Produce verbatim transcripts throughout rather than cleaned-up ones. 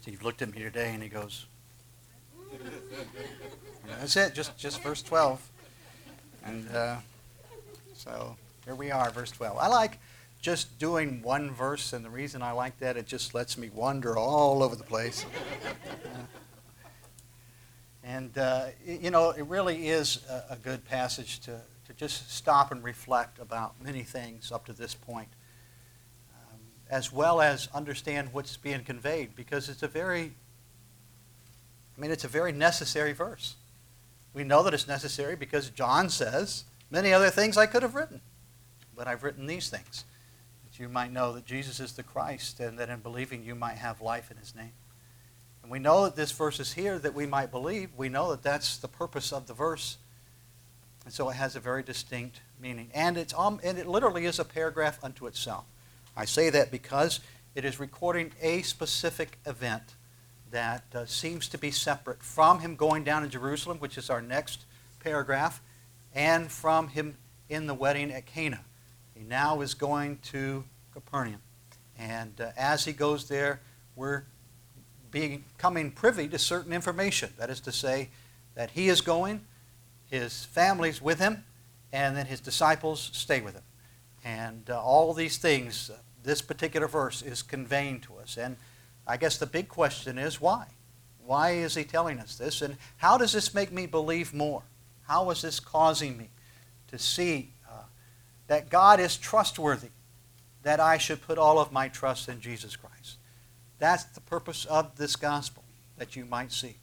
Steve looked at me today and he goes, that's it, just, just verse twelve. And uh, so here we are, verse twelve. I like just doing one verse, and the reason I like that, it just lets me wander all over the place. Uh, and, uh, you know, it really is a, a good passage to, to just stop and reflect about many things up to this point, um, as well as understand what's being conveyed, because it's a very, I mean, it's a very necessary verse. We know that it's necessary because John says, many other things I could have written, but I've written these things, that you might know that Jesus is the Christ, and that in believing you might have life in his name. And we know that this verse is here that we might believe. We know that that's the purpose of the verse. And so it has a very distinct meaning. And, it's, um, and it literally is a paragraph unto itself. I say that because it is recording a specific event that uh, seems to be separate from him going down to Jerusalem, which is our next paragraph, and from him in the wedding at Cana. He now is going to Capernaum. And uh, as he goes there, we're becoming privy to certain information. That is to say, that he is going, his family's with him, and then his disciples stay with him. And uh, all these things, uh, this particular verse is conveying to us. And I guess the big question is, why? Why is he telling us this? And how does this make me believe more? How is this causing me to see uh, that God is trustworthy, that I should put all of my trust in Jesus Christ? That's the purpose of this gospel, that you might see.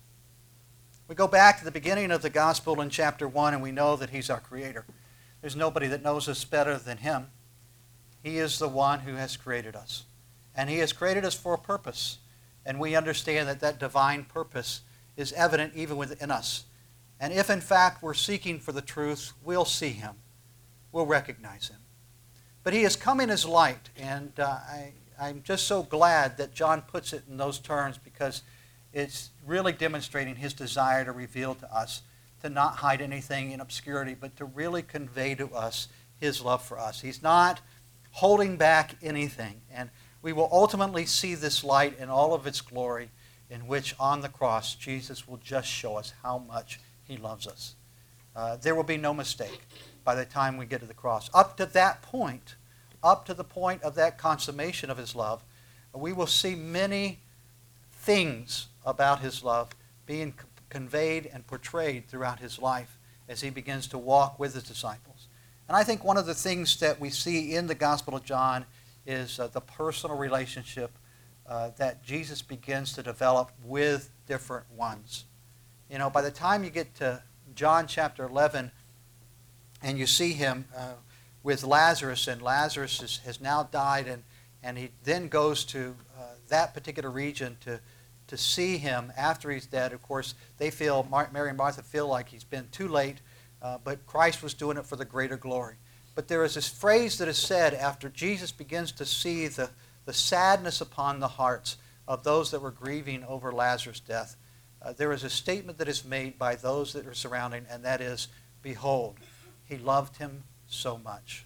We go back to the beginning of the gospel in chapter one, and we know that he's our creator. There's nobody that knows us better than him. He is the one who has created us. And he has created us for a purpose. And we understand that that divine purpose is evident even within us. And if in fact we're seeking for the truth, we'll see him. We'll recognize him. But he has come in as light, and uh, I, I'm just so glad that John puts it in those terms, because it's really demonstrating his desire to reveal to us, to not hide anything in obscurity, but to really convey to us his love for us. He's not holding back anything. And we will ultimately see this light in all of its glory, in which on the cross Jesus will just show us how much he loves us. Uh, there will be no mistake by the time we get to the cross. Up to that point, up to the point of that consummation of his love, we will see many things about his love being c- conveyed and portrayed throughout his life as he begins to walk with his disciples. And I think one of the things that we see in the Gospel of John is uh, the personal relationship uh, that Jesus begins to develop with different ones. You know, by the time you get to John chapter eleven and you see him uh, with Lazarus, and Lazarus is, has now died, and, and he then goes to uh, that particular region to, to see him after he's dead. Of course, they feel, Mar- Mary and Martha feel like he's been too late, uh, but Christ was doing it for the greater glory. But there is this phrase that is said after Jesus begins to see the, the sadness upon the hearts of those that were grieving over Lazarus' death. Uh, there is a statement that is made by those that are surrounding, and that is, "Behold, he loved him so much."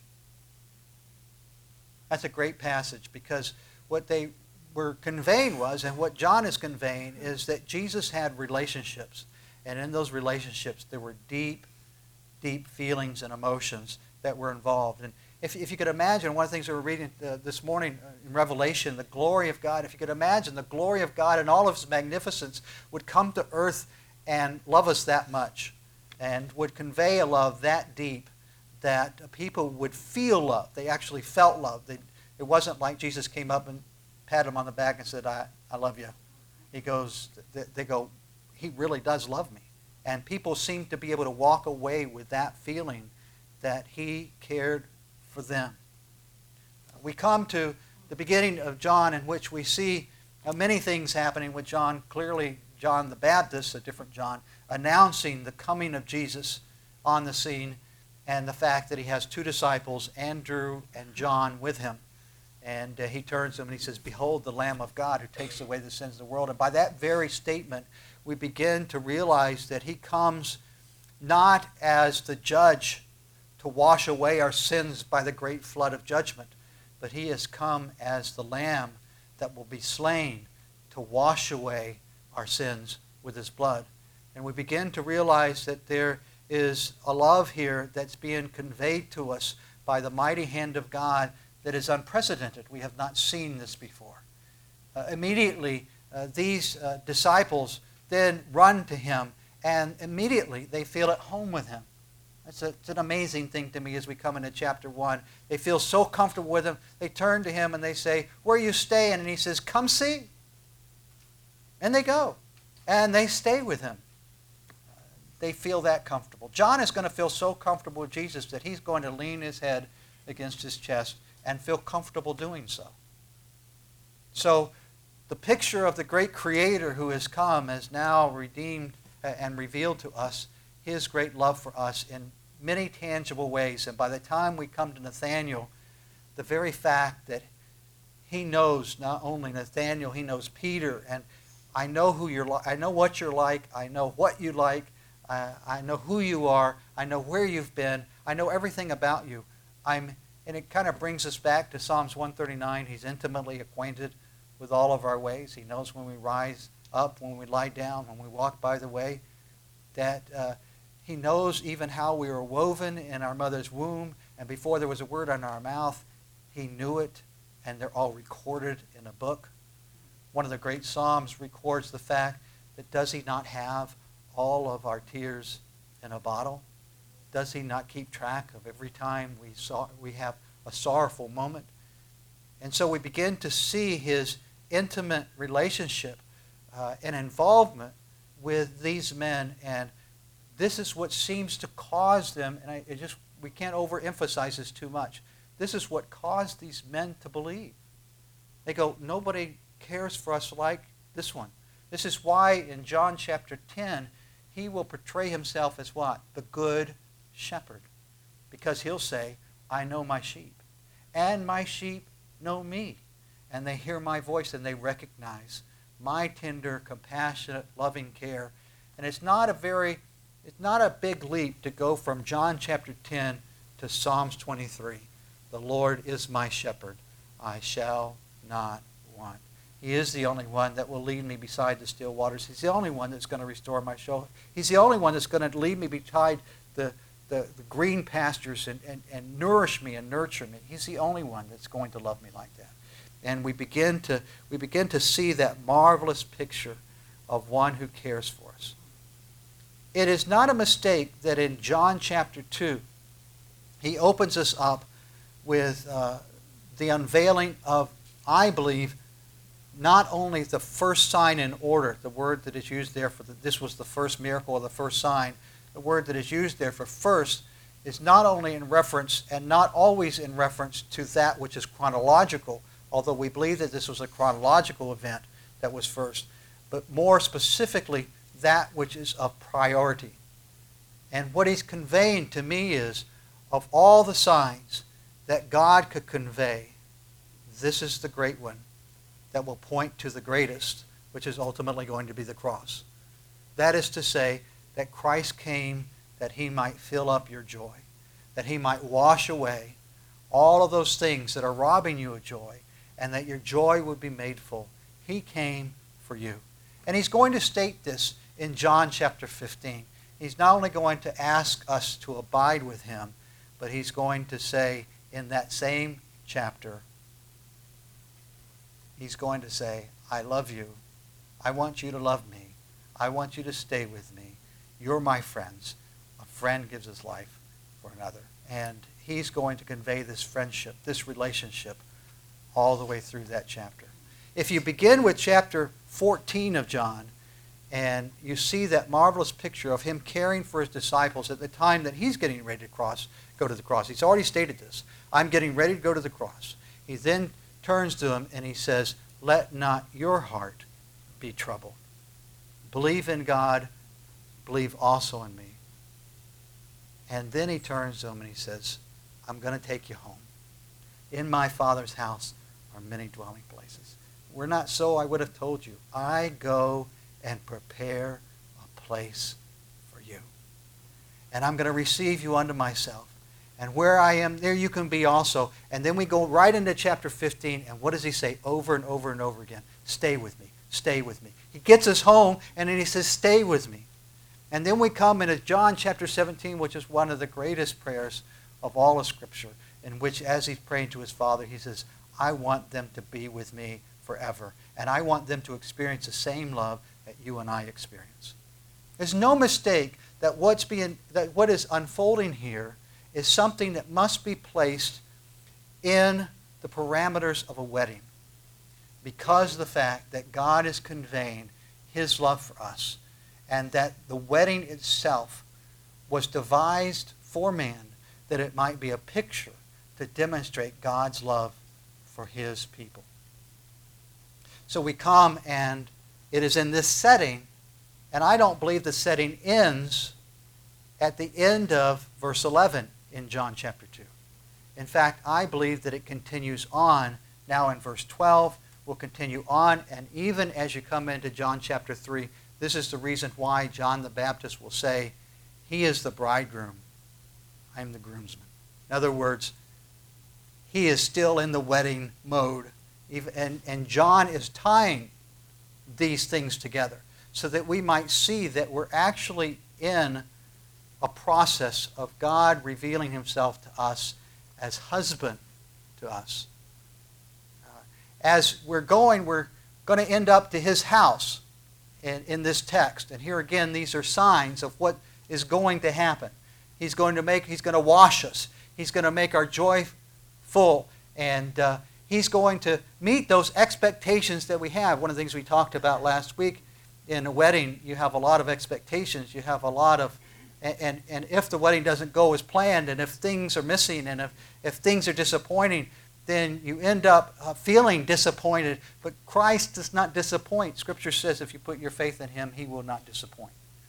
That's a great passage, because what they were conveying was, and what John is conveying, is that Jesus had relationships. And in those relationships, there were deep, deep feelings and emotions that were involved. And if, if you could imagine, one of the things we were reading uh, this morning in Revelation, the glory of God, if you could imagine the glory of God and all of his magnificence would come to earth and love us that much, and would convey a love that deep that people would feel love. They actually felt love. They, it wasn't like Jesus came up and patted him on the back and said, I, I love you. He goes, they, they go, he really does love me. And people seem to be able to walk away with that feeling that he cared for them. We come to the beginning of John, in which we see uh, many things happening with John. Clearly, John the Baptist, a different John, announcing the coming of Jesus on the scene, and the fact that he has two disciples, Andrew and John, with him. And uh, he turns to them and he says, "Behold the Lamb of God who takes away the sins of the world." And by that very statement, we begin to realize that he comes not as the judge to wash away our sins by the great flood of judgment, but he has come as the Lamb that will be slain to wash away our sins with his blood. And we begin to realize that there is a love here that's being conveyed to us by the mighty hand of God that is unprecedented. We have not seen this before. Uh, immediately, uh, these uh, disciples then run to him, and immediately they feel at home with him. It's, a, it's an amazing thing to me as we come into chapter one. They feel so comfortable with him. They turn to him and they say, "Where are you staying?" And he says, "Come see." And they go. And they stay with him. They feel that comfortable. John is going to feel so comfortable with Jesus that he's going to lean his head against his chest and feel comfortable doing so. So the picture of the great Creator who has come has now redeemed and revealed to us his great love for us in many tangible ways. And by the time we come to Nathanael, the very fact that he knows not only Nathanael, he knows Peter, and I know who you're like, I know what you're like, I know what you like, uh, I know who you are, I know where you've been, I know everything about you. I'm, and it kind of brings us back to Psalms one thirty-nine. He's intimately acquainted with all of our ways. He knows when we rise up, when we lie down, when we walk by the way, that uh, he knows even how we were woven in our mother's womb, and before there was a word on our mouth, he knew it, and they're all recorded in a book. One of the great Psalms records the fact that does he not have all of our tears in a bottle? Does he not keep track of every time we saw, we have a sorrowful moment? And so we begin to see his intimate relationship uh, and involvement with these men, and this is what seems to cause them, and I it just we can't overemphasize this too much. This is what caused these men to believe. They go, nobody cares for us like this one. This is why in John chapter ten, he will portray himself as what? The good shepherd. Because he'll say, I know my sheep, and my sheep know me, and they hear my voice, and they recognize my tender, compassionate, loving care. And it's not a very, it's not a big leap to go from John chapter ten to Psalms twenty-three. The Lord is my shepherd, I shall not want. He is the only one that will lead me beside the still waters. He's the only one that's going to restore my soul. He's the only one that's going to lead me beside the, the, the green pastures and, and, and nourish me and nurture me. He's the only one that's going to love me like that. And we begin to we begin to see that marvelous picture of one who cares for us. It is not a mistake that in John chapter two, he opens us up with uh, the unveiling of, I believe, not only the first sign in order, the word that is used there for the, this was the first miracle or the first sign, the word that is used there for first is not only in reference and not always in reference to that which is chronological, although we believe that this was a chronological event that was first, but more specifically that which is of priority. And what he's conveying to me is, of all the signs that God could convey, this is the great one that will point to the greatest, which is ultimately going to be the cross. That is to say, that Christ came that he might fill up your joy, that he might wash away all of those things that are robbing you of joy, and that your joy would be made full. He came for you. And he's going to state this in John chapter fifteen. He's not only going to ask us to abide with him, but he's going to say in that same chapter, he's going to say, I love you. I want you to love me. I want you to stay with me. You're my friends. A friend gives his life for another. And he's going to convey this friendship, this relationship, all the way through that chapter. If you begin with chapter fourteen of John, and you see that marvelous picture of him caring for his disciples at the time that he's getting ready to cross, go to the cross. He's already stated this. I'm getting ready to go to the cross. He then turns to him and he says, let not your heart be troubled. Believe in God, believe also in me. And then he turns to him and he says, I'm going to take you home. In my Father's house are many dwelling places. Were not so, I would have told you. I go and prepare a place for you. And I'm going to receive you unto myself. And where I am, there you can be also. And then we go right into chapter fifteen, and what does he say over and over and over again? Stay with me. stay with me. He gets us home, and then he says, stay with me. And then we come into John chapter seventeen, which is one of the greatest prayers of all of Scripture, in which as he's praying to his Father, he says, I want them to be with me forever. And I want them to experience the same love that you and I experience. There's no mistake that what's being, that what is unfolding here is something that must be placed in the parameters of a wedding, because of the fact that God is conveying his love for us, and that the wedding itself was devised for man that it might be a picture to demonstrate God's love for his people. So we come, and it is in this setting, and I don't believe the setting ends at the end of verse eleven in John chapter two. In fact, I believe that it continues on now in verse twelve, will continue on, and even as you come into John chapter three, this is the reason why John the Baptist will say, he is the bridegroom, I am the groomsman. In other words, he is still in the wedding mode. And, and John is tying these things together so that we might see that we're actually in a process of God revealing himself to us as husband to us. Uh, as we're going, we're going to end up to his house in, in this text. And here again, these are signs of what is going to happen. He's going to make, he's going to wash us. He's going to make our joy full. And uh, he's going to meet those expectations that we have. One of the things we talked about last week, in a wedding, you have a lot of expectations. You have a lot of, and, and, and if the wedding doesn't go as planned, and if things are missing, and if, if things are disappointing, then you end up uh, feeling disappointed. But Christ does not disappoint. Scripture says if you put your faith in him, he will not disappoint.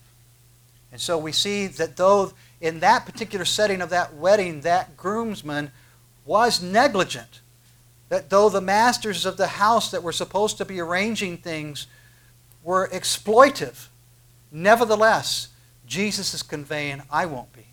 And so we see that though in that particular setting of that wedding, that groomsman was negligent, that though the masters of the house that were supposed to be arranging things were exploitive, nevertheless, Jesus is conveying, I won't be.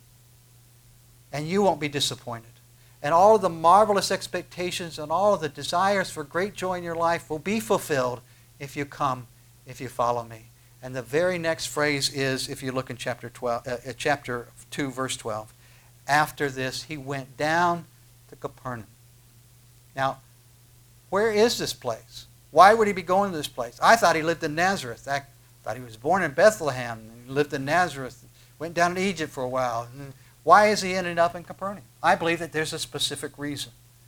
And you won't be disappointed. And all of the marvelous expectations and all of the desires for great joy in your life will be fulfilled if you come, if you follow me. And the very next phrase is, if you look in chapter twelve, uh, chapter two, verse twelve, after this he went down to Capernaum. Now, where is this place? Why would he be going to this place? I thought he lived in Nazareth. I thought he was born in Bethlehem. And he lived in Nazareth. Went down to Egypt for a while. And why is he ending up in Capernaum? I believe that there's a specific reason.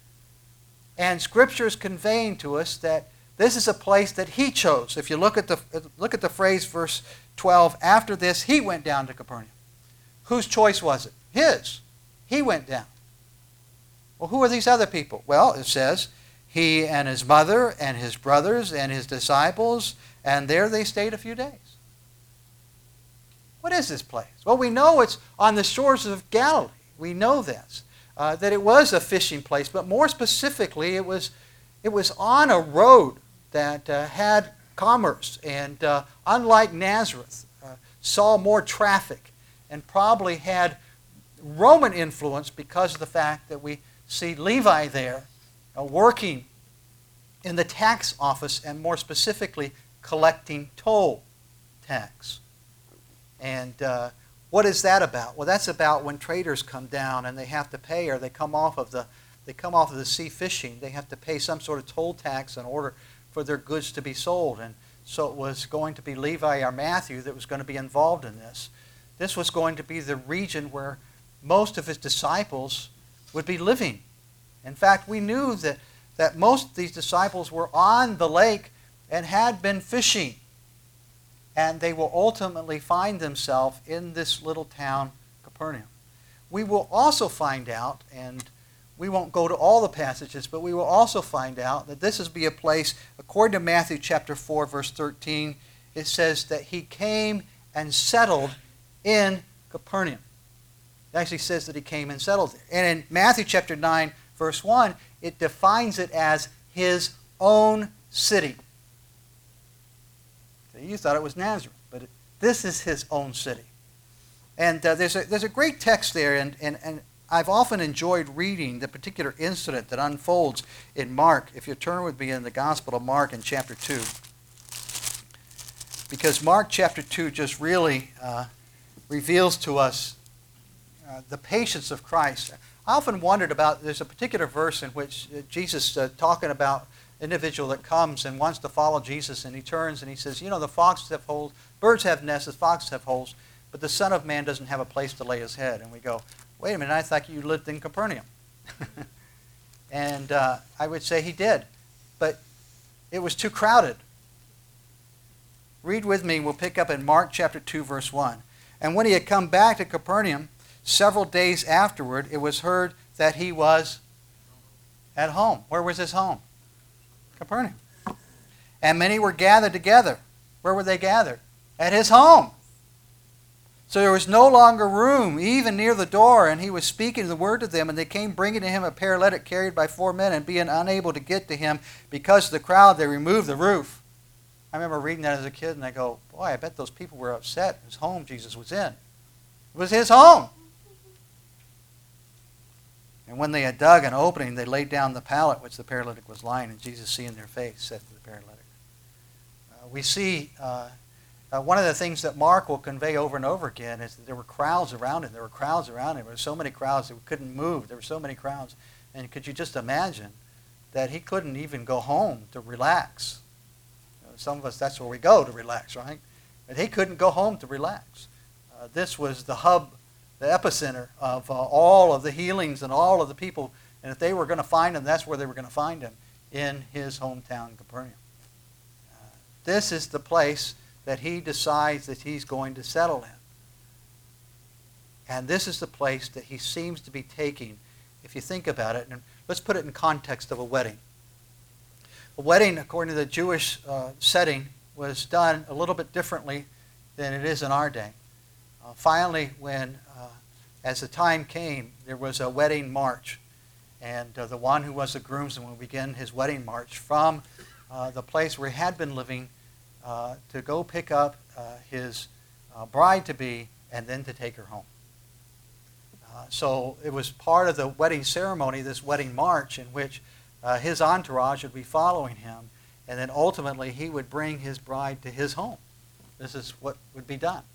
And Scripture is conveying to us that this is a place that he chose. If you look at the look at the phrase, verse twelve, after this he went down to Capernaum. Whose choice was it? His. He went down. Well, who are these other people? Well, it says, he and his mother and his brothers and his disciples, and there they stayed a few days. What is this place? Well, we know it's on the shores of Galilee. We know this, uh, that it was a fishing place, but more specifically, it was, it was on a road that uh, had commerce, and uh, unlike Nazareth, uh, saw more traffic, and probably had Roman influence because of the fact that we see Levi there uh, working in the tax office, and more specifically collecting toll tax. And uh, what is that about? Well, that's about when traders come down and they have to pay, or they come off of the they come off of the sea fishing. They have to pay some sort of toll tax in order for their goods to be sold. And so it was going to be Levi or Matthew that was going to be involved in this. This was going to be the region where most of his disciples would be living. In fact, we knew that, that most of these disciples were on the lake and had been fishing. And they will ultimately find themselves in this little town, Capernaum. We will also find out, and we won't go to all the passages, but we will also find out that this is be a place, according to Matthew chapter four, verse thirteen, it says that he came and settled in Capernaum. It actually says that he came and settled there. And in Matthew chapter nine, verse one, it defines it as his own city. So you thought it was Nazareth, but it, this is his own city. And uh, there's, a, there's a great text there, and, and, and I've often enjoyed reading the particular incident that unfolds in Mark. If you turn with me in the Gospel of Mark in chapter two. because Mark chapter two just really uh, reveals to us uh, the patience of Christ. I often wondered about, there's a particular verse in which Jesus uh, talking about an individual that comes and wants to follow Jesus, and he turns and he says, you know, the foxes have holes, birds have nests, the foxes have holes, but the Son of Man doesn't have a place to lay his head. And we go, wait a minute, I thought you lived in Capernaum. And uh, I would say he did, but it was too crowded. Read with me, we'll pick up in Mark chapter two, verse one. And when he had come back to Capernaum, several days afterward, it was heard that he was at home. Where was his home? Capernaum. And many were gathered together. Where were they gathered? At his home. So there was no longer room, even near the door, and he was speaking the word to them, and they came bringing to him a paralytic carried by four men, and being unable to get to him because of the crowd, they removed the roof. I remember reading that as a kid, and I go, boy, I bet those people were upset whose home Jesus was in. It was his home. And when they had dug an opening, they laid down the pallet which the paralytic was lying, and Jesus, seeing their faith, said to the paralytic. Uh, we see uh, uh, one of the things that Mark will convey over and over again is that there were crowds around him. There were crowds around him. There were so many crowds that we couldn't move. There were so many crowds. And could you just imagine that he couldn't even go home to relax? You know, some of us, that's where we go to relax, right? But he couldn't go home to relax. Uh, this was the hub, the epicenter of uh, all of the healings and all of the people. And if they were going to find him, that's where they were going to find him, in his hometown, Capernaum. Uh, this is the place that he decides that he's going to settle in. And this is the place that he seems to be taking, if you think about it. And let's put it in context of a wedding. A wedding, according to the Jewish uh, setting, was done a little bit differently than it is in our day. Uh, finally, when, uh, as the time came, there was a wedding march. And uh, the one who was the groomsman would begin his wedding march from uh, the place where he had been living uh, to go pick up uh, his uh, bride-to-be and then to take her home. Uh, so it was part of the wedding ceremony, this wedding march, in which uh, his entourage would be following him, and then ultimately he would bring his bride to his home. This is what would be done.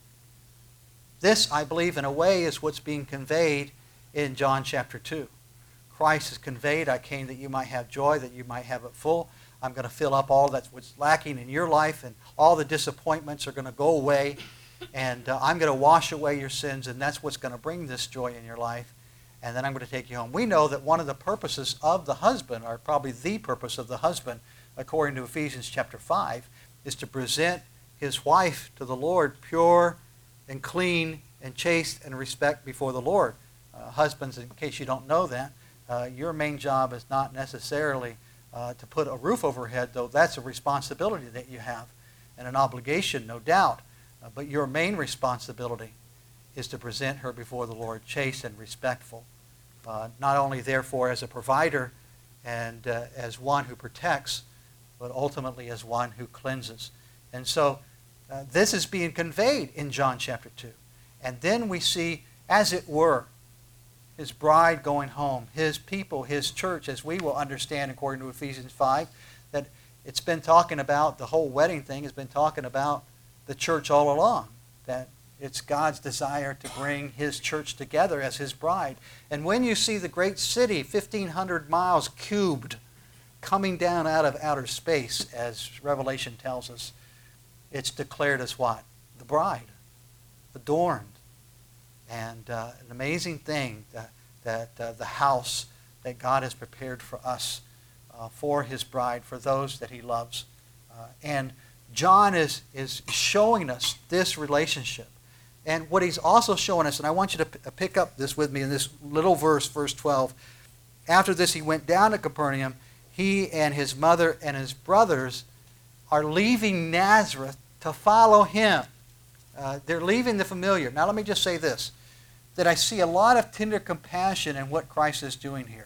This, I believe, in a way, is what's being conveyed in John chapter two. Christ is conveyed, I came that you might have joy, that you might have it full. I'm going to fill up all that's what's lacking in your life, and all the disappointments are going to go away, and uh, I'm going to wash away your sins, and that's what's going to bring this joy in your life, and then I'm going to take you home. We know that one of the purposes of the husband, or probably the purpose of the husband, according to Ephesians chapter five, is to present his wife to the Lord pure and clean and chaste and respect before the Lord. Uh, husbands, in case you don't know that, uh, your main job is not necessarily uh, to put a roof over her head, though that's a responsibility that you have and an obligation, no doubt. Uh, but your main responsibility is to present her before the Lord chaste and respectful, uh, not only therefore as a provider and uh, as one who protects, but ultimately as one who cleanses. And so uh, this is being conveyed in John chapter two. And then we see, as it were, his bride going home, his people, his church, as we will understand according to Ephesians five, that it's been talking about, the whole wedding thing has been talking about the church all along, that it's God's desire to bring his church together as his bride. And when you see the great city, fifteen hundred miles cubed, coming down out of outer space, as Revelation tells us, it's declared as what? The bride, adorned. And uh, an amazing thing that, that uh, the house that God has prepared for us, uh, for his bride, for those that he loves. Uh, and John is, is showing us this relationship. And what he's also showing us, and I want you to p- pick up this with me in this little verse, verse twelve. After this, he went down to Capernaum. He and his mother and his brothers are leaving Nazareth to follow him. Uh, they're leaving the familiar. Now let me just say this, that I see a lot of tender compassion in what Christ is doing here.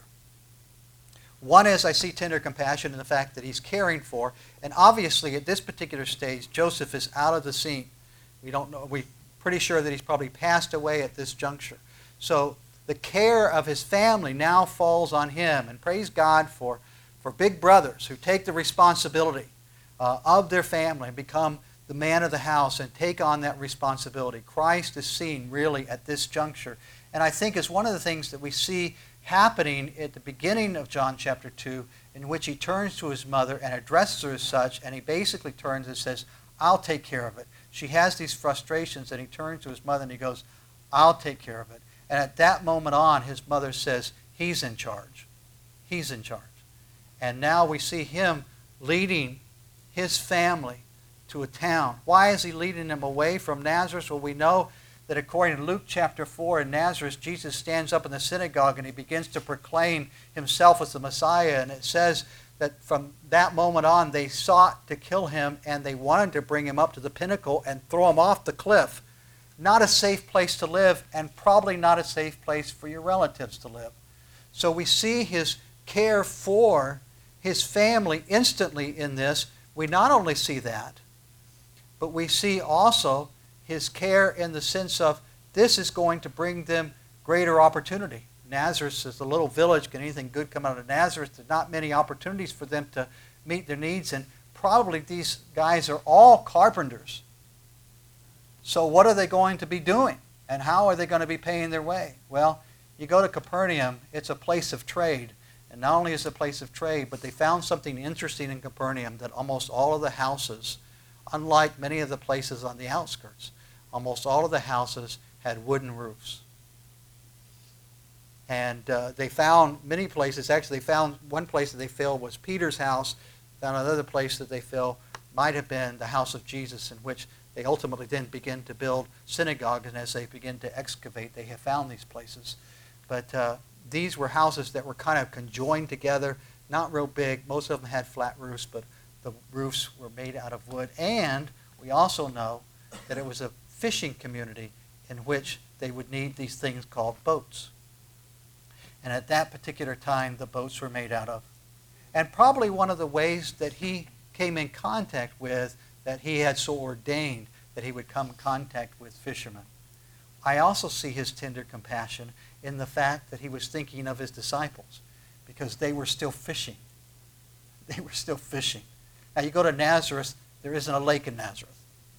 One is I see tender compassion in the fact that he's caring for, and obviously at this particular stage, Joseph is out of the scene. We don't know, we're pretty sure that he's probably passed away at this juncture. So the care of his family now falls on him, and praise God for, for big brothers who take the responsibility uh, of their family and become the man of the house and take on that responsibility. Christ is seen really at this juncture. And I think it's one of the things that we see happening at the beginning of John chapter two, in which he turns to his mother and addresses her as such, and he basically turns and says, I'll take care of it. She has these frustrations, and he turns to his mother and he goes, I'll take care of it. And at that moment on, his mother says, he's in charge. He's in charge. And now we see him leading his family to a town. Why is he leading them away from Nazareth? Well, we know that according to Luke chapter four, in Nazareth, Jesus stands up in the synagogue and he begins to proclaim himself as the Messiah. And it says that from that moment on, they sought to kill him and they wanted to bring him up to the pinnacle and throw him off the cliff. Not a safe place to live, and probably not a safe place for your relatives to live. So we see his care for his family instantly in this. We not only see that, but we see also his care in the sense of this is going to bring them greater opportunity. Nazareth is a little village. Can anything good come out of Nazareth? There's not many opportunities for them to meet their needs, and probably these guys are all carpenters. So what are they going to be doing? And how are they going to be paying their way? Well, you go to Capernaum, it's a place of trade. And not only is it a place of trade, but they found something interesting in Capernaum, that almost all of the houses, unlike many of the places on the outskirts, almost all of the houses had wooden roofs. And uh, they found many places, actually they found one place that they filled was Peter's house, found another place that they filled might have been the house of Jesus, in which they ultimately then begin to build synagogues, and as they begin to excavate, they have found these places. But uh, these were houses that were kind of conjoined together, not real big. Most of them had flat roofs, but the roofs were made out of wood. And we also know that it was a fishing community in which they would need these things called boats. And at that particular time, the boats were made out of. And probably one of the ways that he came in contact with, that he had so ordained that he would come in contact with fishermen. I also see his tender compassion in the fact that he was thinking of his disciples, because they were still fishing. They were still fishing. Now you go to Nazareth, there isn't a lake in Nazareth.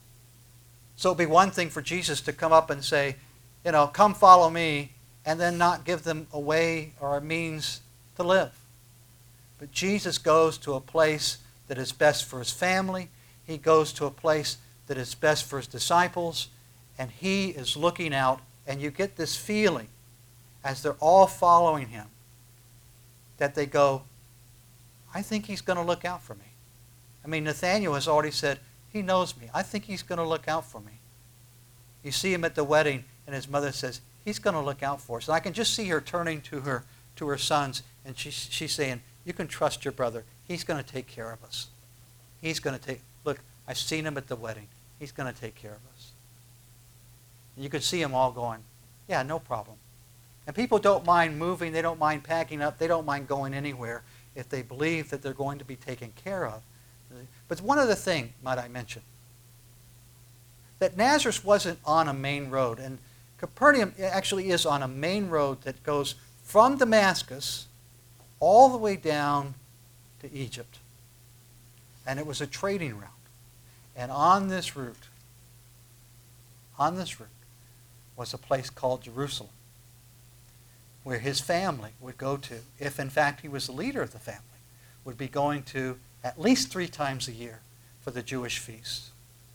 So it'd be one thing for Jesus to come up and say, you know, come follow me, and then not give them a way or a means to live. But Jesus goes to a place that is best for his family. He goes to a place that is best for his disciples, and he is looking out, and you get this feeling as they're all following him that they go, I think he's going to look out for me. I mean, Nathanael has already said, he knows me. I think he's going to look out for me. You see him at the wedding, and his mother says, he's going to look out for us. And I can just see her turning to her to her sons, and she, she's saying, you can trust your brother. He's going to take care of us. He's going to take, look, I've seen him at the wedding. He's going to take care of us. And you can see them all going, yeah, no problem. And people don't mind moving. They don't mind packing up. They don't mind going anywhere if they believe that they're going to be taken care of. But one other thing, might I mention, that Nazareth wasn't on a main road. And Capernaum actually is on a main road that goes from Damascus all the way down to Egypt. And it was a trading route. And on this route, on this route, was a place called Jerusalem, where his family would go to, if in fact he was the leader of the family, would be going to at least three times a year for the Jewish feasts.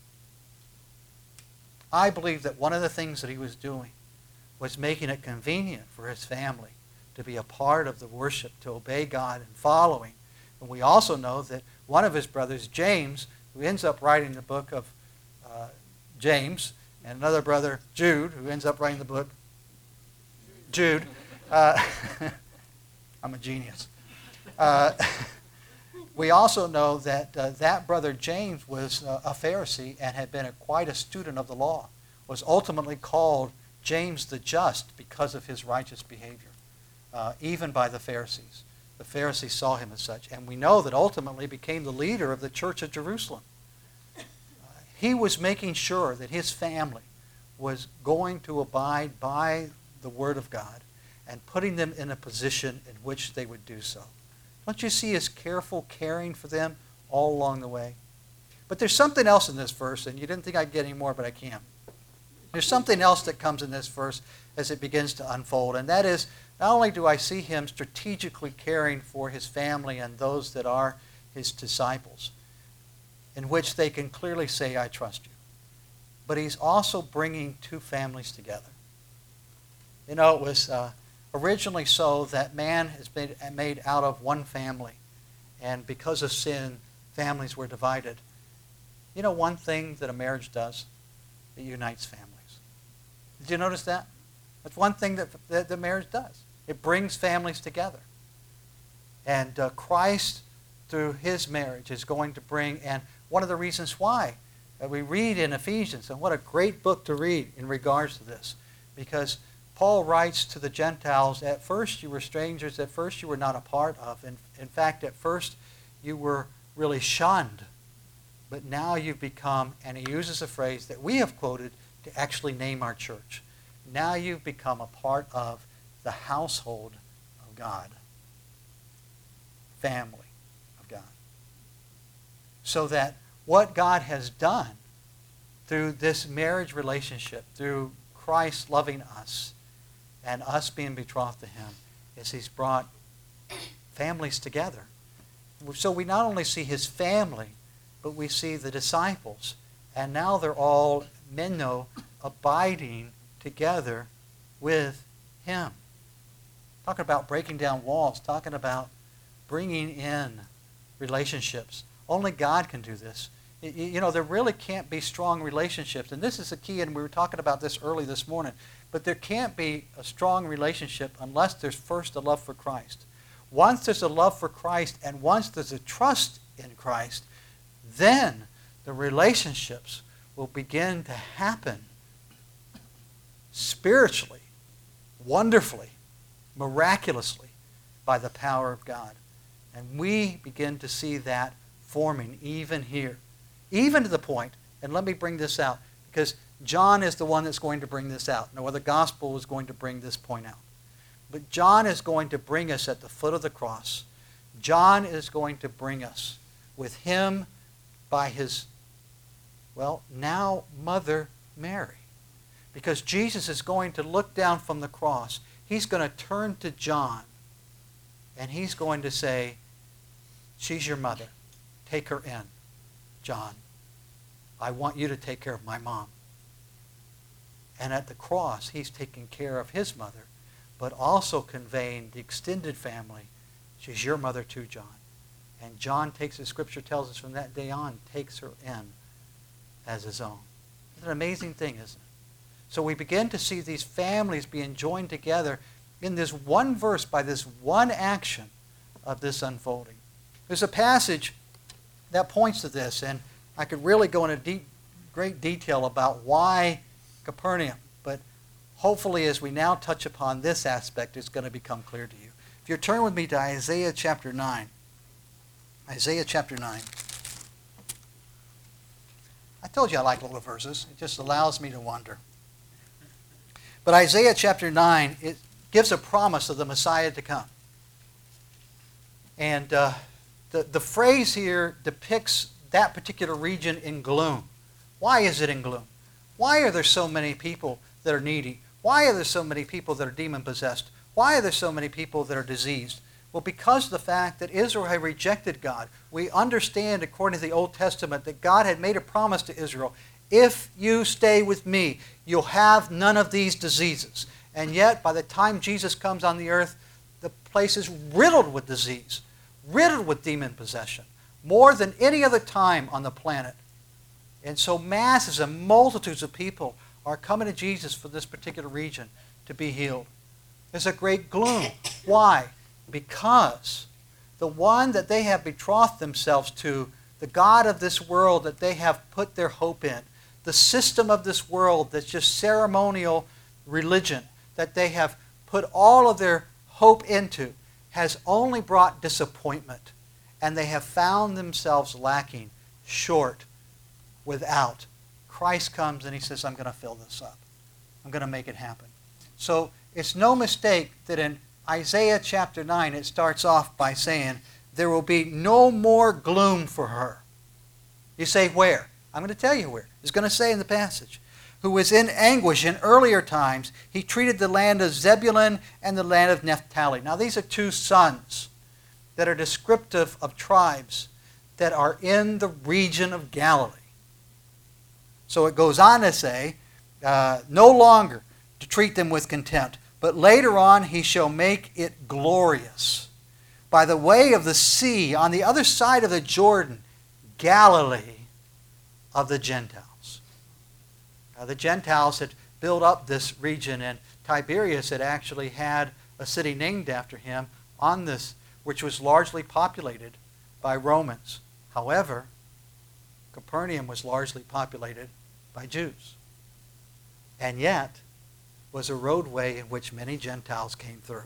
I believe that one of the things that he was doing was making it convenient for his family to be a part of the worship, to obey God and following. And we also know that one of his brothers, James, who ends up writing the book of uh, James, and another brother, Jude, who ends up writing the book, Jude. Uh, I'm a genius. Uh, we also know that uh, that brother James was uh, a Pharisee and had been a, quite a student of the law, was ultimately called James the Just because of his righteous behavior, uh, even by the Pharisees. The Pharisees saw him as such. And we know that ultimately became the leader of the church of Jerusalem. Uh, he was making sure that his family was going to abide by the Word of God and putting them in a position in which they would do so. Don't you see his careful caring for them all along the way? But there's something else in this verse, and you didn't think I'd get any more, but I can. There's something else that comes in this verse as it begins to unfold, and that is, not only do I see him strategically caring for his family and those that are his disciples, in which they can clearly say, I trust you, but he's also bringing two families together. You know, it was uh, originally so that man has been made out of one family, and because of sin, families were divided. You know one thing that a marriage does? It unites families. Did you notice that? That's one thing that, that the marriage does. It brings families together. And uh, Christ, through his marriage, is going to bring, and one of the reasons why uh, we read in Ephesians, and what a great book to read in regards to this, because Paul writes to the Gentiles, at first you were strangers, at first you were not a part of. In, in fact, at first you were really shunned. But now you've become, and he uses a phrase that we have quoted to actually name our church. Now you've become a part of the household of God. Family of God. So that what God has done through this marriage relationship, through Christ loving us and us being betrothed to him, is he's brought families together. So we not only see his family, but we see the disciples. And now they're all meno, abiding together with him. Talking about breaking down walls, talking about bringing in relationships. Only God can do this. You know, there really can't be strong relationships. And this is the key, and we were talking about this early this morning. But there can't be a strong relationship unless there's first a love for Christ. Once there's a love for Christ, and once there's a trust in Christ, then the relationships will begin to happen spiritually, wonderfully, miraculously by the power of God. And we begin to see that forming even here. Even to the point, and let me bring this out, because John is the one that's going to bring this out. No other gospel is going to bring this point out. But John is going to bring us at the foot of the cross. John is going to bring us with him by his, well, now Mother Mary. Because Jesus is going to look down from the cross. He's going to turn to John, and he's going to say, she's your mother. Take her in, John. I want you to take care of my mom. And at the cross, he's taking care of his mother, but also conveying the extended family. She's your mother too, John. And John takes, as Scripture tells us from that day on, takes her in as his own. It's an amazing thing, isn't it? So we begin to see these families being joined together in this one verse by this one action of this unfolding. There's a passage that points to this, and I could really go into deep, great detail about why Capernaum, but hopefully as we now touch upon this aspect, it's going to become clear to you. If you turn with me to Isaiah chapter nine. Isaiah chapter nine. I told you I like little verses. It just allows me to wonder. But Isaiah chapter nine, it gives a promise of the Messiah to come. And uh, the, the phrase here depicts that particular region in gloom. Why is it in gloom? Why are there so many people that are needy? Why are there so many people that are demon-possessed? Why are there so many people that are diseased? Well, because of the fact that Israel had rejected God. We understand, according to the Old Testament, that God had made a promise to Israel. If you stay with me, you'll have none of these diseases. And yet, by the time Jesus comes on the earth, the place is riddled with disease, riddled with demon possession, more than any other time on the planet. And so masses and multitudes of people are coming to Jesus for this particular region to be healed. There's a great gloom. Why? Because the one that they have betrothed themselves to, the God of this world that they have put their hope in, the system of this world that's just ceremonial religion that they have put all of their hope into, has only brought disappointment. And they have found themselves lacking, short, without. Christ comes and he says, I'm going to fill this up. I'm going to make it happen. So it's no mistake that in Isaiah chapter nine, it starts off by saying, there will be no more gloom for her. You say, where? I'm going to tell you where. It's going to say in the passage. Who was in anguish in earlier times. He treated the land of Zebulun and the land of Naphtali. Now these are two sons that are descriptive of tribes that are in the region of Galilee. So it goes on to say, uh, no longer to treat them with contempt, but later on he shall make it glorious. By the way of the sea, on the other side of the Jordan, Galilee of the Gentiles. Now, the Gentiles had built up this region, and Tiberius had actually had a city named after him on this, which was largely populated by Romans. However, Capernaum was largely populated by Jews, and yet was a roadway in which many Gentiles came through.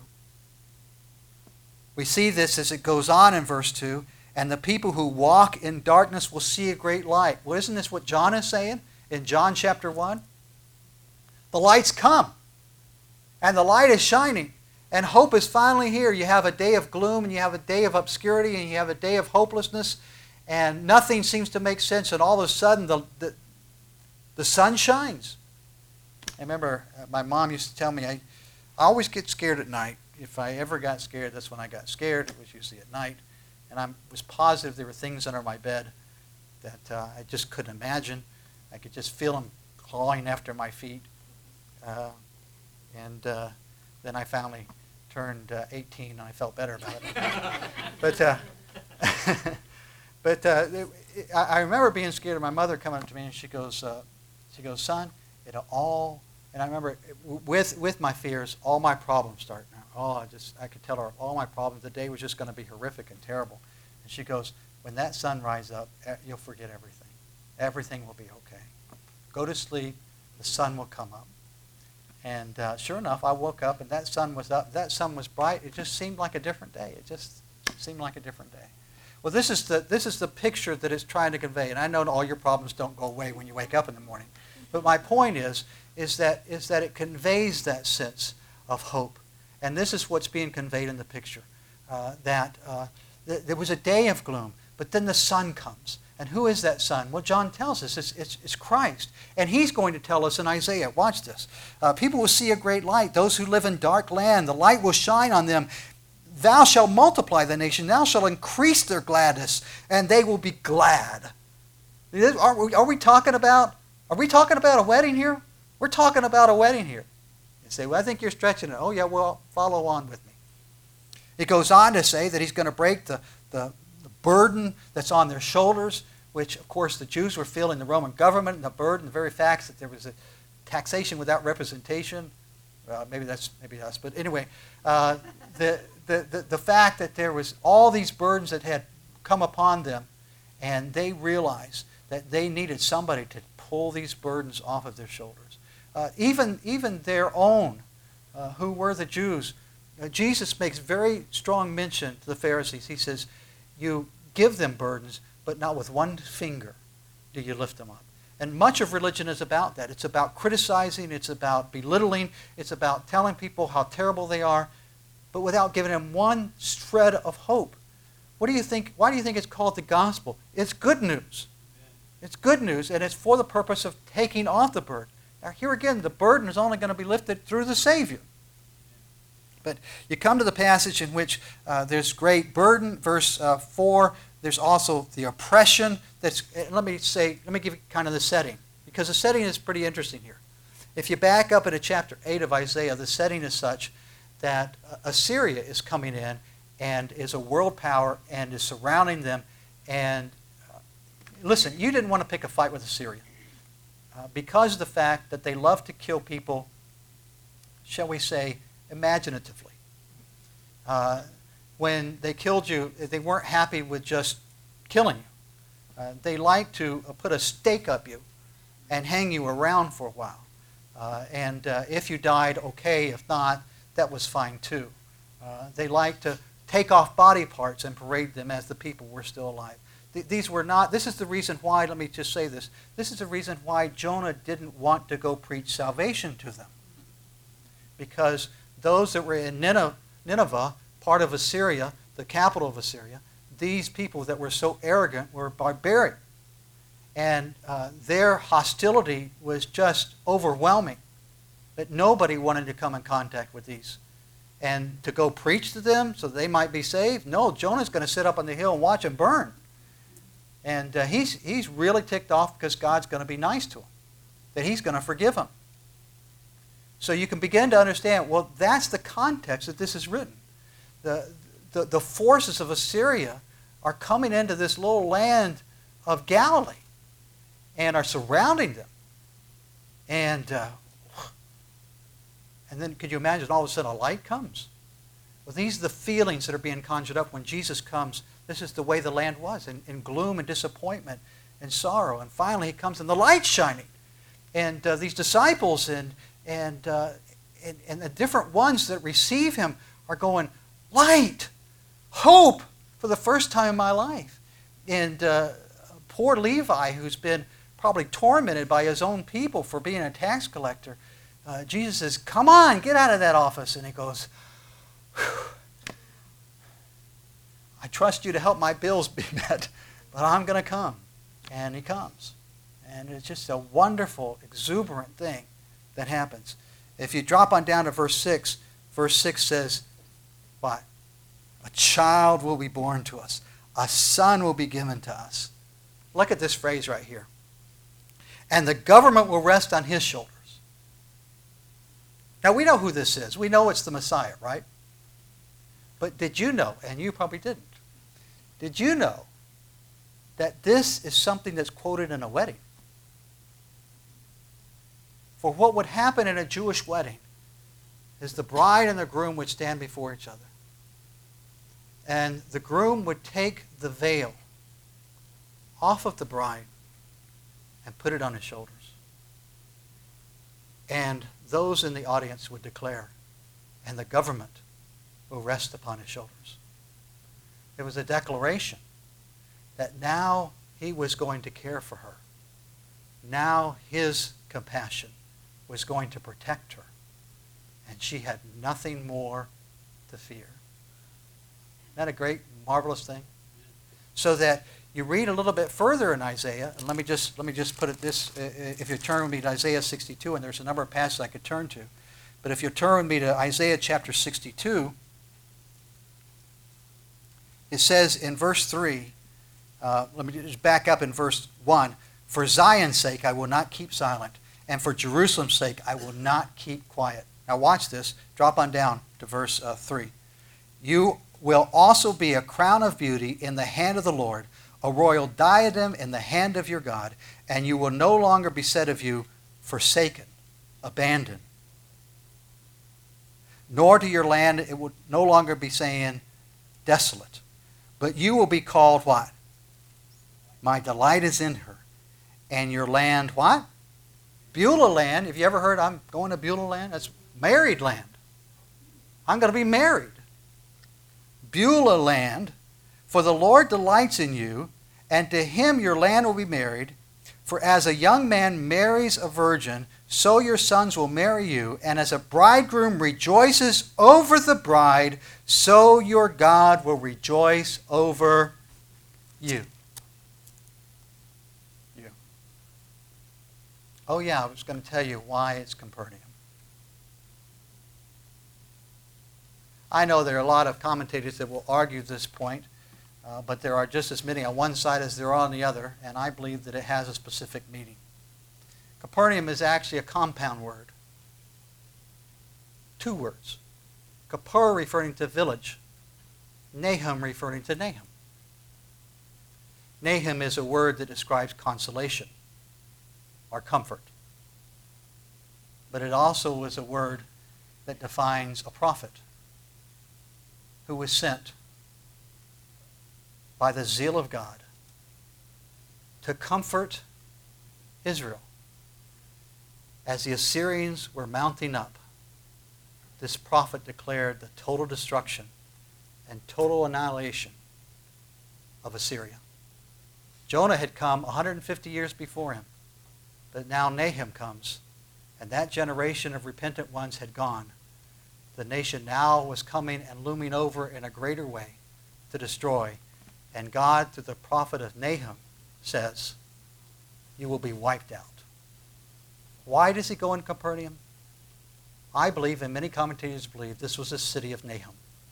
We see this as it goes on in verse two, and the people who walk in darkness will see a great light. Well, isn't this what John is saying in John chapter one? The light's come, and the light is shining, and hope is finally here. You have a day of gloom, and you have a day of obscurity, and you have a day of hopelessness, and nothing seems to make sense, and all of a sudden the, the, the sun shines. I remember my mom used to tell me, I, I always get scared at night. If I ever got scared, that's when I got scared. It was usually at night. And I was positive there were things under my bed that uh, I just couldn't imagine. I could just feel them clawing after my feet. Uh, and uh, then I finally turned uh, eighteen, and I felt better about it. but uh, but uh, it, I remember being scared of my mother coming up to me, and she goes, uh, she goes, son, it'll all. And I remember with with my fears, all my problems start now. Oh, I just I could tell her all my problems. The day was just going to be horrific and terrible. And she goes, when that sun rises up, you'll forget everything. Everything will be okay. Go to sleep. The sun will come up. And uh, sure enough, I woke up, and that sun was up. That sun was bright. It just seemed like a different day. It just seemed like a different day. Well, this is the this is the picture that it's trying to convey. And I know all your problems don't go away when you wake up in the morning. But my point is, is that is that it conveys that sense of hope. And this is what's being conveyed in the picture. Uh, that uh, th- there was a day of gloom, but then the sun comes. And who is that sun? Well, John tells us it's, it's, it's Christ. And he's going to tell us in Isaiah, watch this. Uh, people will see a great light. Those who live in dark land, the light will shine on them. Thou shalt multiply the nation. Thou shalt increase their gladness, and they will be glad. Are we, are we talking about, are we talking about a wedding here? We're talking about a wedding here. You say, well, I think you're stretching it. Oh, yeah, well, follow on with me. It goes on to say that he's going to break the, the, the burden that's on their shoulders, which, of course, the Jews were feeling the Roman government and the burden, the very facts that there was a taxation without representation. Uh, maybe that's maybe us. But anyway, uh, the, the, the, the fact that there was all these burdens that had come upon them, and they realized that they needed somebody to pull these burdens off of their shoulders. Uh, even, even their own, uh, who were the Jews. Uh, Jesus makes very strong mention to the Pharisees. He says, you give them burdens, but not with one finger do you lift them up. And much of religion is about that. It's about criticizing. It's about belittling. It's about telling people how terrible they are, but without giving them one shred of hope. What do you think? Why do you think it's called the gospel? It's good news. It's good news, and it's for the purpose of taking off the burden. Now, here again, the burden is only going to be lifted through the Savior. But you come to the passage in which uh, there's great burden, verse uh, four. There's also the oppression. That's. Let me say. Let me give you kind of the setting, because the setting is pretty interesting here. If you back up into chapter eight of Isaiah, the setting is such that Assyria is coming in and is a world power and is surrounding them. And uh, listen, you didn't want to pick a fight with Assyria. Uh, because of the fact that they love to kill people, shall we say, imaginatively. Uh, when they killed you, they weren't happy with just killing you. Uh, they liked to uh, put a stake up you and hang you around for a while. Uh, and uh, if you died, okay. If not, that was fine too. Uh, they liked to take off body parts and parade them as the people were still alive. These were not, this is the reason why, let me just say this, this is the reason why Jonah didn't want to go preach salvation to them. Because those that were in Nineveh, part of Assyria, the capital of Assyria, these people that were so arrogant were barbaric. And uh, their hostility was just overwhelming, that nobody wanted to come in contact with these. And to go preach to them so they might be saved? No, Jonah's going to sit up on the hill and watch them burn. And uh, he's, he's really ticked off because God's going to be nice to him, that he's going to forgive him. So you can begin to understand, well, that's the context that this is written. The, the, the forces of Assyria are coming into this little land of Galilee and are surrounding them. And, uh, and then could you imagine all of a sudden a light comes? Well, these are the feelings that are being conjured up when Jesus comes. This is the way the land was, in, in gloom and disappointment and sorrow. And finally he comes and the light's shining. And uh, these disciples and, and, uh, and, and the different ones that receive him are going, light, hope, for the first time in my life. And uh, poor Levi, who's been probably tormented by his own people for being a tax collector, uh, Jesus says, come on, get out of that office. And he goes, I trust you to help my bills be met, but I'm going to come. And he comes. And it's just a wonderful, exuberant thing that happens. If you drop on down to verse six, verse six says, what? A child will be born to us. A son will be given to us. Look at this phrase right here. And the government will rest on his shoulders. Now we know who this is. We know it's the Messiah, right? But did you know, and you probably didn't, did you know that this is something that's quoted in a wedding? For what would happen in a Jewish wedding is the bride and the groom would stand before each other. And the groom would take the veil off of the bride and put it on his shoulders. And those in the audience would declare, and the government will rest upon his shoulders. It was a declaration that now he was going to care for her. Now his compassion was going to protect her. And she had nothing more to fear. Isn't that a great, marvelous thing? So that you read a little bit further in Isaiah, and let me just let me just put it this, if you turn with me to Isaiah sixty-two, and there's a number of passages I could turn to, but if you turn with me to Isaiah chapter sixty-two, it says in verse three, uh, let me just back up in verse one, for Zion's sake I will not keep silent, and for Jerusalem's sake I will not keep quiet. Now watch this, drop on down to verse uh, three. You will also be a crown of beauty in the hand of the Lord, a royal diadem in the hand of your God, and you will no longer be said of you, forsaken, abandoned. Nor to your land it will no longer be saying, desolate. But you will be called what? My delight is in her. And your land, what? Beulah land. Have you ever heard I'm going to Beulah land? That's married land. I'm going to be married. Beulah land, for the Lord delights in you, and to him your land will be married. For as a young man marries a virgin, so your sons will marry you. And as a bridegroom rejoices over the bride, so your God will rejoice over you. You. Oh yeah, I was going to tell you why it's Capernaum. I know there are a lot of commentators that will argue this point, uh, but there are just as many on one side as there are on the other, and I believe that it has a specific meaning. Capernaum is actually a compound word. Two words. Kapur referring to village, Nahum referring to Nahum. Nahum is a word that describes consolation or comfort. But it also is a word that defines a prophet who was sent by the zeal of God to comfort Israel as the Assyrians were mounting up. This prophet declared the total destruction and total annihilation of Assyria. Jonah had come one hundred fifty years before him, but now Nahum comes, and that generation of repentant ones had gone. The nation now was coming and looming over in a greater way to destroy. And God, through the prophet of Nahum, says, you will be wiped out. Why does he go in Capernaum? I believe, and many commentators believe, this was the city of Nahum.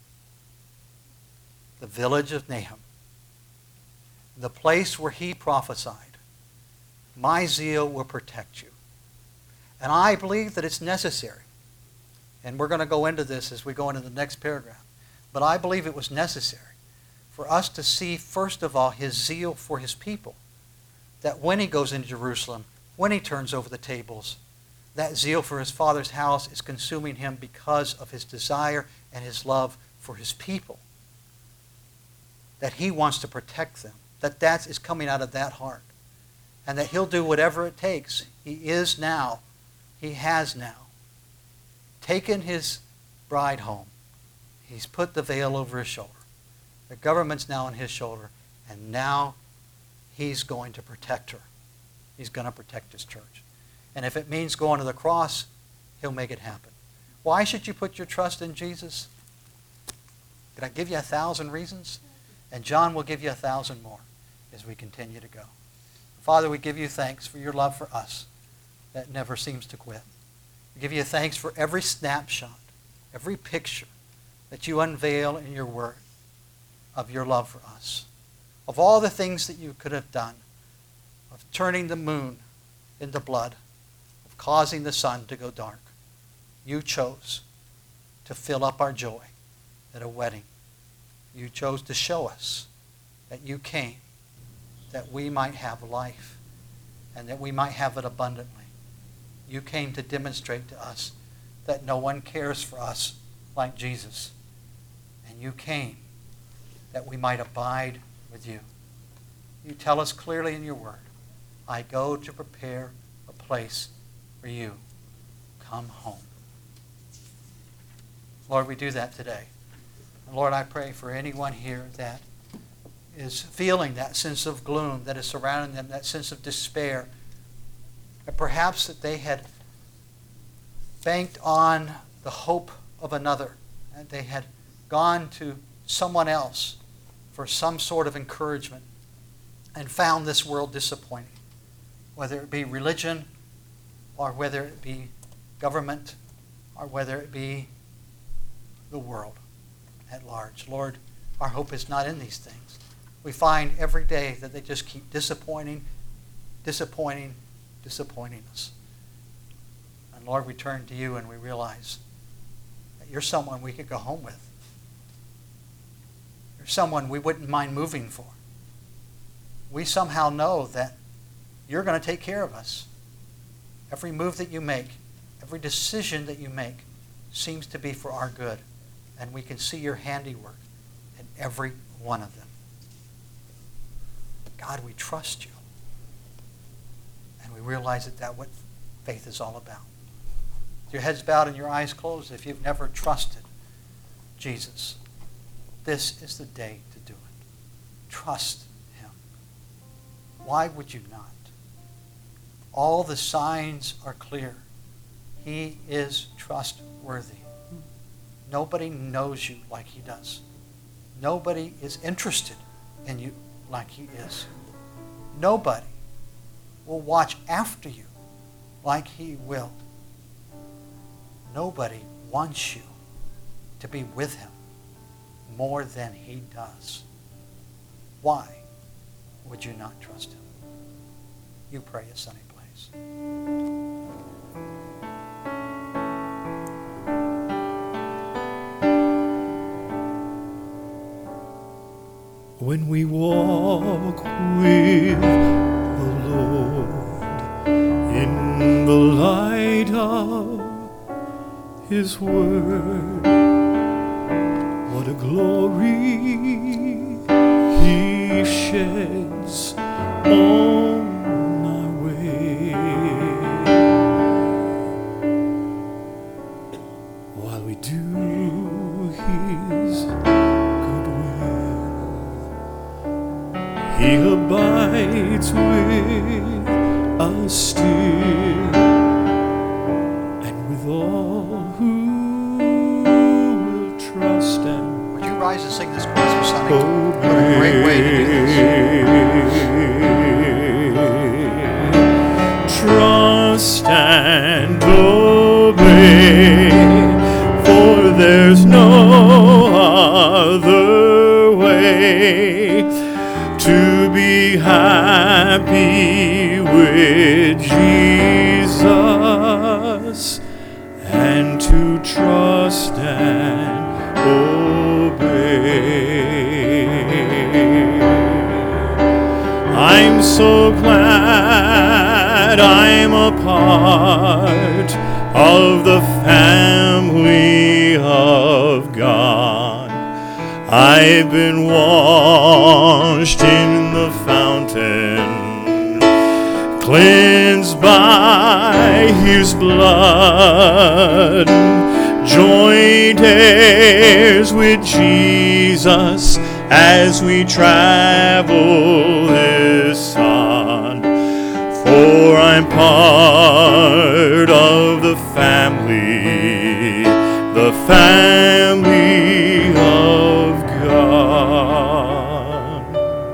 The village of Nahum. The place where he prophesied, my zeal will protect you. And I believe that it's necessary. And we're going to go into this as we go into the next paragraph. But I believe it was necessary for us to see, first of all, his zeal for his people. That when he goes into Jerusalem, when he turns over the tables, that zeal for his Father's house is consuming him because of his desire and his love for his people. That he wants to protect them. That that is coming out of that heart. And that he'll do whatever it takes. He is now, he has now, taken his bride home. He's put the veil over his shoulder. The government's now on his shoulder. And now he's going to protect her. He's going to protect his church. And if it means going to the cross, he'll make it happen. Why should you put your trust in Jesus? Did I give you a thousand reasons? And John will give you a thousand more as we continue to go. Father, we give you thanks for your love for us that never seems to quit. We give you thanks for every snapshot, every picture that you unveil in your word of your love for us. Of all the things that you could have done, of turning the moon into blood, of causing the sun to go dark, you chose to fill up our joy at a wedding. You chose to show us that you came that we might have life and that we might have it abundantly. You came to demonstrate to us that no one cares for us like Jesus. And you came that we might abide with you. You tell us clearly in your word, I go to prepare a place for you. Come home. Lord, we do that today. And Lord, I pray for anyone here that is feeling that sense of gloom that is surrounding them, that sense of despair. And perhaps that they had banked on the hope of another, and they had gone to someone else for some sort of encouragement and found this world disappointing, whether it be religion or whether it be government or whether it be the world at large. Lord, our hope is not in these things. We find every day that they just keep disappointing, disappointing, disappointing us. And Lord, we turn to you and we realize that you're someone we could go home with. You're someone we wouldn't mind moving for. We somehow know that you're going to take care of us. Every move that you make, every decision that you make seems to be for our good. And we can see your handiwork in every one of them. God, we trust you. And we realize that that's what faith is all about. With your heads bowed and your eyes closed, if you've never trusted Jesus, this is the day to do it. Trust him. Why would you not? All the signs are clear. He is trustworthy. Nobody knows you like he does. Nobody is interested in you like he is. Nobody will watch after you like he will. Nobody wants you to be with him more than he does. Why would you not trust him? You pray a sunny place. When we walk with the Lord in the light of his word, what a glory he sheds on our way, while we do his good will. He abides with us still, and with all who will trust and Would you rise and sing this chorus for Sunday? What a great way to do this. trust and obey, for there's no other way to be happy with Jesus and to trust and obey. I'm so glad I'm a part of the family of God. I've been washed in the fountain, cleansed by His blood, joined heirs with Jesus as we travel this on. For I'm part of the family, the family of God.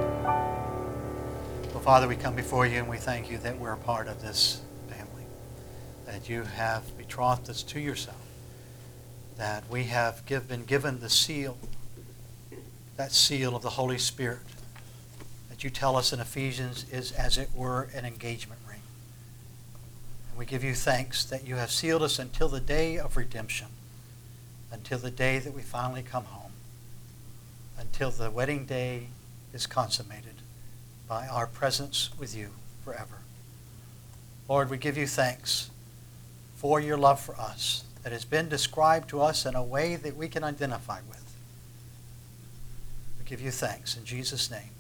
Well, Father, we come before you and we thank you that we're a part of this family, that you have betrothed us to yourself, that we have give, been given the seal, that seal of the Holy Spirit, that you tell us in Ephesians is, as it were, an engagement ring. And we give you thanks that you have sealed us until the day of redemption, until the day that we finally come home, until the wedding day is consummated by our presence with you forever. Lord, we give you thanks for your love for us that has been described to us in a way that we can identify with. We give you thanks in Jesus' name.